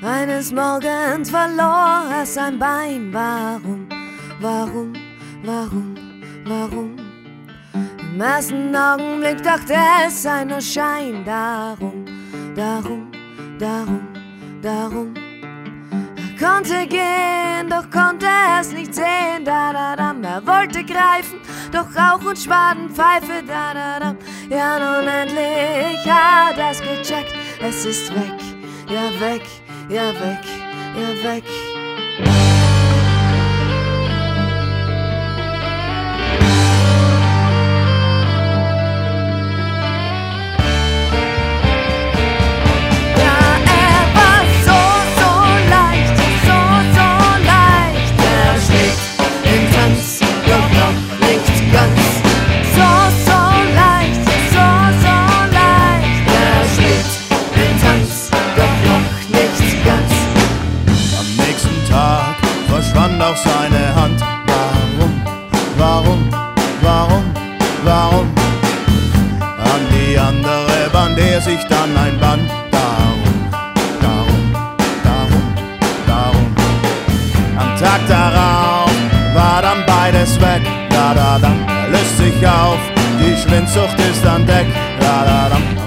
Eines Morgens verlor er sein Bein. Warum, warum, warum, warum? Im ersten Augenblick dachte es sei nur Schein. Darum, darum, darum, darum. Er konnte gehen, doch konnte es nicht sehen. Da-da-dam. Er wollte greifen, doch Rauch und Schwadenpfeife. Da-da-dam. Ja, nun endlich hat er's gecheckt. Es ist weg, ja weg, ja weg, ja weg. Auch seine Hand. Warum, warum, warum, warum? An die andere band er sich dann ein Band. Darum, darum, darum, darum. Am Tag darauf war dann beides weg. Da, da, da, er löst sich auf, die Schwindsucht ist an Deck. Da, da, da.